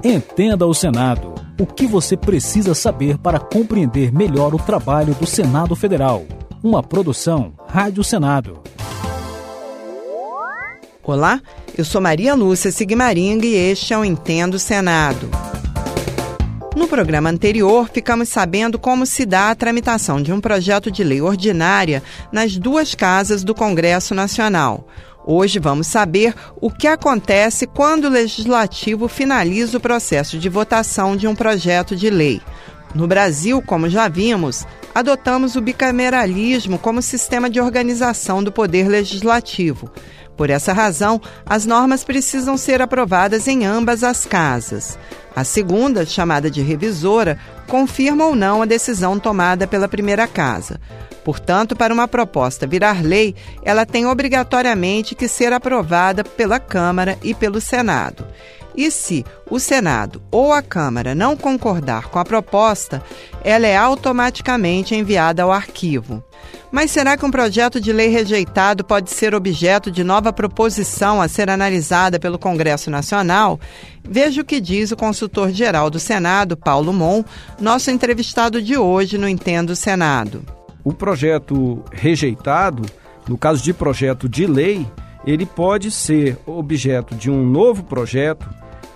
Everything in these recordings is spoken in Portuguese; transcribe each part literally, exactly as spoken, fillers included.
Entenda o Senado. O que você precisa saber para compreender melhor o trabalho do Senado Federal. Uma produção Rádio Senado. Olá, eu sou Maria Lúcia Sigmaringa e este é o Entenda o Senado. No programa anterior, ficamos sabendo como se dá a tramitação de um projeto de lei ordinária nas duas casas do Congresso Nacional. Hoje vamos saber o que acontece quando o Legislativo finaliza o processo de votação de um projeto de lei. No Brasil, como já vimos, adotamos o bicameralismo como sistema de organização do Poder Legislativo. Por essa razão, as normas precisam ser aprovadas em ambas as casas. A segunda, chamada de revisora, confirma ou não a decisão tomada pela primeira casa. Portanto, para uma proposta virar lei, ela tem obrigatoriamente que ser aprovada pela Câmara e pelo Senado. E se o Senado ou a Câmara não concordar com a proposta, ela é automaticamente enviada ao arquivo. Mas será que um projeto de lei rejeitado pode ser objeto de nova proposição a ser analisada pelo Congresso Nacional? Veja o que diz o consultor-geral do Senado, Paulo Mon, nosso entrevistado de hoje no Entenda o Senado. O projeto rejeitado, no caso de projeto de lei, ele pode ser objeto de um novo projeto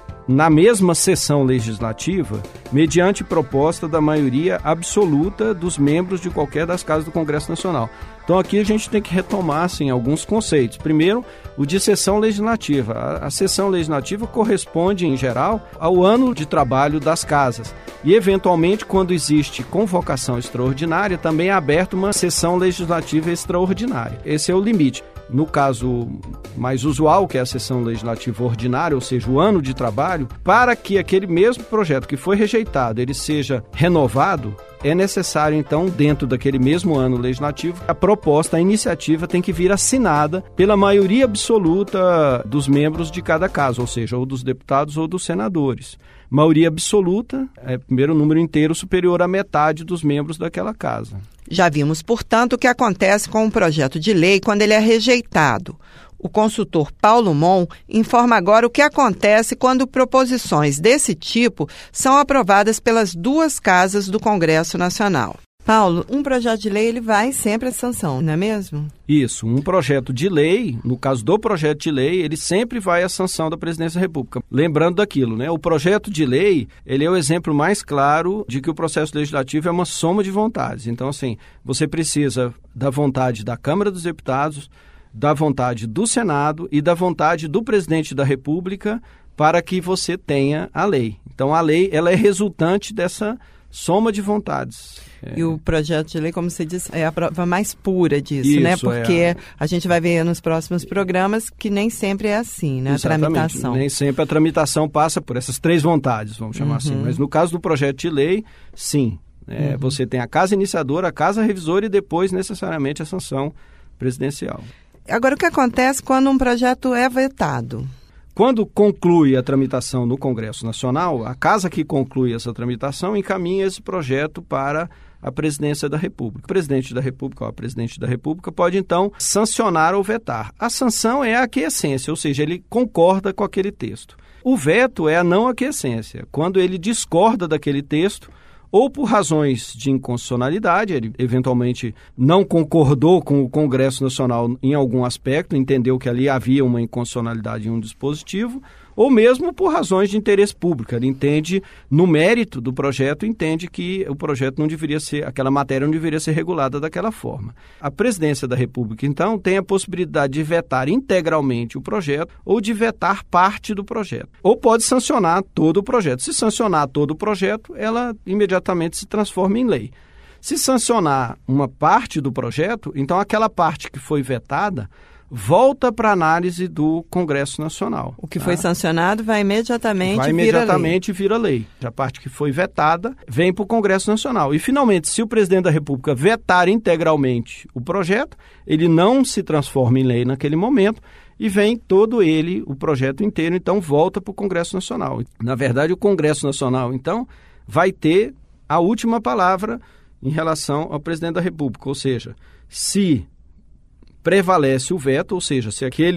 na mesma sessão legislativa, mediante proposta da maioria absoluta dos membros de qualquer das casas do Congresso Nacional. Então aqui a gente tem que retomar assim, alguns conceitos. Primeiro, o de sessão legislativa. A, a sessão legislativa corresponde, em geral, ao ano de trabalho das casas. E, eventualmente, quando existe convocação extraordinária, também é aberta uma sessão legislativa extraordinária. Esse é o limite. No caso mais usual, que é a sessão legislativa ordinária, ou seja, o ano de trabalho, para que aquele mesmo projeto que foi rejeitado, ele seja renovado, é necessário, então, dentro daquele mesmo ano legislativo, a proposta, a iniciativa tem que vir assinada pela maioria absoluta dos membros de cada casa, ou seja, ou dos deputados ou dos senadores. Maioria absoluta é primeiro número inteiro superior à metade dos membros daquela casa. Já vimos, portanto, o que acontece com um projeto de lei quando ele é rejeitado. O consultor Paulo Mon informa agora o que acontece quando proposições desse tipo são aprovadas pelas duas casas do Congresso Nacional. Paulo, um projeto de lei ele vai sempre à sanção, não é mesmo? Isso, um projeto de lei, no caso do projeto de lei, ele sempre vai à sanção da Presidência da República. Lembrando daquilo, né? O projeto de lei, ele é o exemplo mais claro de que o processo legislativo é uma soma de vontades. Então, assim, você precisa da vontade da Câmara dos Deputados, da vontade do Senado e da vontade do Presidente da República para que você tenha a lei. Então, a lei, ela é resultante dessa soma de vontades. E o projeto de lei, como você disse, é a prova mais pura disso, Isso, né? Porque é. a gente vai ver nos próximos programas que nem sempre é assim, né? Exatamente. A tramitação. Nem sempre a tramitação passa por essas três vontades, vamos chamar uhum. assim. Mas no caso do projeto de lei, sim. É, uhum. Você tem a casa iniciadora, a casa revisora e depois, necessariamente, a sanção presidencial. Agora, o que acontece quando um projeto é vetado? Quando conclui a tramitação no Congresso Nacional, a casa que conclui essa tramitação encaminha esse projeto para a Presidência da República. O Presidente da República ou a Presidente da República pode, então, sancionar ou vetar. A sanção é a aquiescência, ou seja, ele concorda com aquele texto. O veto é a não aquiescência, quando ele discorda daquele texto ou por razões de inconstitucionalidade, ele eventualmente não concordou com o Congresso Nacional em algum aspecto, entendeu que ali havia uma inconstitucionalidade em um dispositivo, ou mesmo por razões de interesse público. Ele entende, no mérito do projeto, entende que o projeto não deveria ser, aquela matéria não deveria ser regulada daquela forma. A Presidência da República, então, tem a possibilidade de vetar integralmente o projeto ou de vetar parte do projeto. Ou pode sancionar todo o projeto. Se sancionar todo o projeto, ela imediatamente se transforma em lei. Se sancionar uma parte do projeto, então aquela parte que foi vetada volta para a análise do Congresso Nacional. O que tá? foi sancionado vai imediatamente vai vira imediatamente lei. vira lei. A parte que foi vetada vem para o Congresso Nacional. E, finalmente, se o Presidente da República vetar integralmente o projeto, ele não se transforma em lei naquele momento e vem todo ele, o projeto inteiro, então volta para o Congresso Nacional. Na verdade, o Congresso Nacional, então, vai ter a última palavra em relação ao Presidente da República. Ou seja, se prevalece o veto, ou seja, se aquele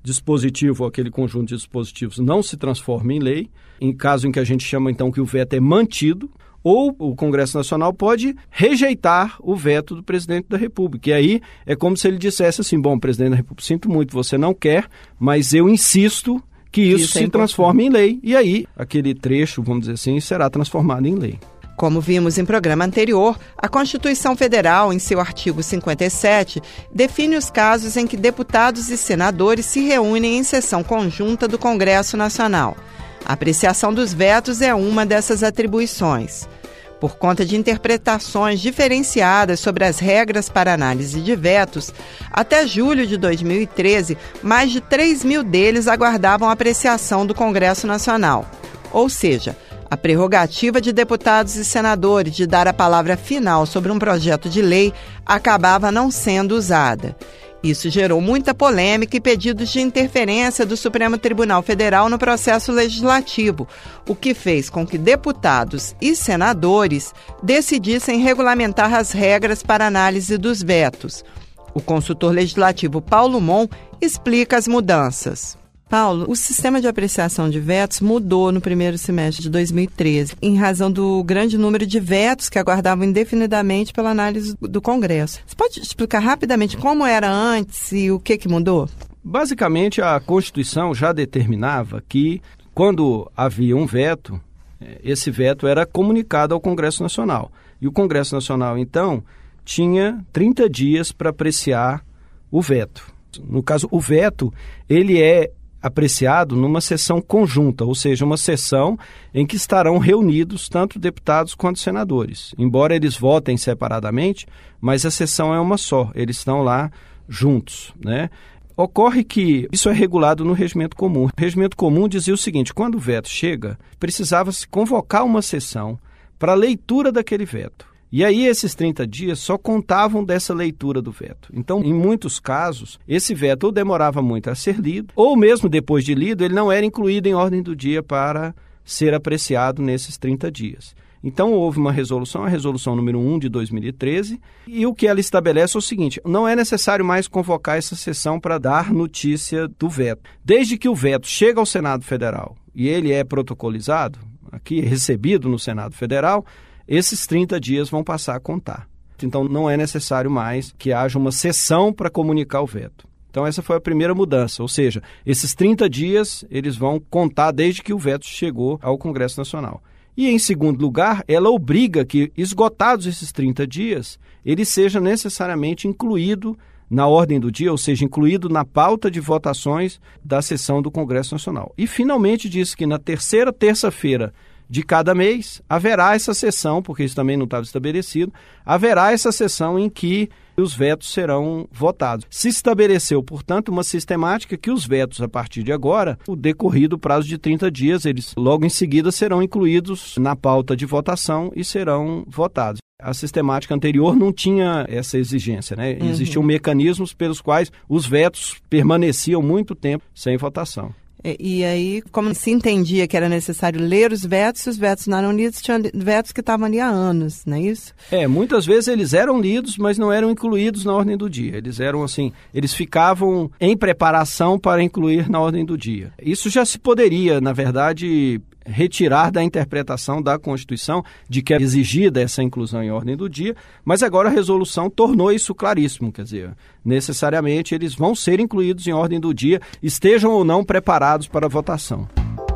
dispositivo, aquele conjunto de dispositivos não se transforma em lei, em caso em que a gente chama então que o veto é mantido, ou o Congresso Nacional pode rejeitar o veto do presidente da República. E aí é como se ele dissesse assim, bom, presidente da República, sinto muito, você não quer, mas eu insisto que isso, isso é se transforme em lei. E aí aquele trecho, vamos dizer assim, será transformado em lei. Como vimos em programa anterior, a Constituição Federal, em seu artigo cinquenta e sete, define os casos em que deputados e senadores se reúnem em sessão conjunta do Congresso Nacional. A apreciação dos vetos é uma dessas atribuições. Por conta de interpretações diferenciadas sobre as regras para análise de vetos, até julho de dois mil e treze, mais de três mil deles aguardavam a apreciação do Congresso Nacional. Ou seja, a prerrogativa de deputados e senadores de dar a palavra final sobre um projeto de lei acabava não sendo usada. Isso gerou muita polêmica e pedidos de interferência do Supremo Tribunal Federal no processo legislativo, o que fez com que deputados e senadores decidissem regulamentar as regras para análise dos vetos. O consultor legislativo Paulo Mon explica as mudanças. Paulo, o sistema de apreciação de vetos mudou no primeiro semestre de dois mil e treze, em razão do grande número de vetos que aguardavam indefinidamente pela análise do Congresso. Você pode explicar rapidamente como era antes e o que, que mudou? Basicamente, a Constituição já determinava que, quando havia um veto, esse veto era comunicado ao Congresso Nacional. E o Congresso Nacional, então, tinha trinta dias para apreciar o veto. No caso, o veto, ele é apreciado numa sessão conjunta, ou seja, uma sessão em que estarão reunidos tanto deputados quanto senadores. Embora eles votem separadamente, mas a sessão é uma só, eles estão lá juntos, né? Ocorre que isso é regulado no Regimento Comum. O Regimento Comum dizia o seguinte, quando o veto chega, precisava-se convocar uma sessão para a leitura daquele veto. E aí esses trinta dias só contavam dessa leitura do veto. Então, em muitos casos, esse veto ou demorava muito a ser lido, ou mesmo depois de lido, ele não era incluído em ordem do dia para ser apreciado nesses trinta dias. Então, houve uma resolução, a resolução número um de dois mil e treze, e o que ela estabelece é o seguinte, não é necessário mais convocar essa sessão para dar notícia do veto. Desde que o veto chega ao Senado Federal e ele é protocolizado, aqui recebido no Senado Federal, esses trinta dias vão passar a contar. Então, não é necessário mais que haja uma sessão para comunicar o veto. Então, essa foi a primeira mudança, ou seja, esses trinta dias eles vão contar desde que o veto chegou ao Congresso Nacional. E, em segundo lugar, ela obriga que, esgotados esses trinta dias, ele seja necessariamente incluído na ordem do dia, ou seja, incluído na pauta de votações da sessão do Congresso Nacional. E, finalmente, diz que na terceira terça-feira de cada mês, haverá essa sessão, porque isso também não estava estabelecido, haverá essa sessão em que os vetos serão votados. Se estabeleceu, portanto, uma sistemática que os vetos, a partir de agora, o decorrido prazo de trinta dias, eles logo em seguida serão incluídos na pauta de votação e serão votados. A sistemática anterior não tinha essa exigência, né? Uhum. Existiam mecanismos pelos quais os vetos permaneciam muito tempo sem votação. E, e aí, como se entendia que era necessário ler os vetos, se os vetos não eram lidos, tinha vetos que estavam ali há anos, não é isso? É, muitas vezes eles eram lidos, mas não eram incluídos na ordem do dia. Eles eram assim, eles ficavam em preparação para incluir na ordem do dia. Isso já se poderia, na verdade, retirar da interpretação da Constituição de que é exigida essa inclusão em ordem do dia, mas agora a resolução tornou isso claríssimo, quer dizer, necessariamente eles vão ser incluídos em ordem do dia, estejam ou não preparados para a votação.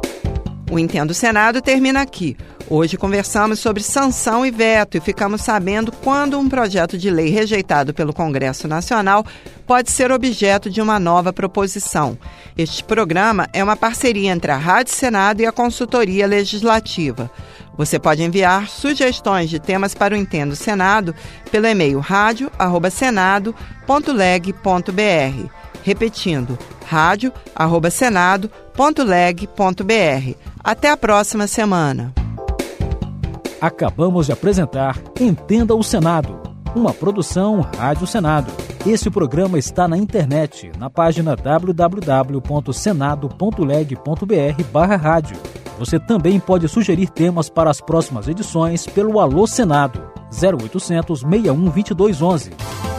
O Entendo Senado termina aqui. Hoje conversamos sobre sanção e veto e ficamos sabendo quando um projeto de lei rejeitado pelo Congresso Nacional pode ser objeto de uma nova proposição. Este programa é uma parceria entre a Rádio Senado e a Consultoria Legislativa. Você pode enviar sugestões de temas para o Entendo Senado pelo e-mail rádio arroba senado ponto leg ponto br. Repetindo, rádio arroba senado ponto leg ponto br. Até a próxima semana. Acabamos de apresentar Entenda o Senado, uma produção Rádio Senado. Esse programa está na internet, na página w w w ponto senado ponto leg ponto br barra rádio. Você também pode sugerir temas para as próximas edições pelo Alô Senado, zero oitocentos, seis um, dois dois, onze.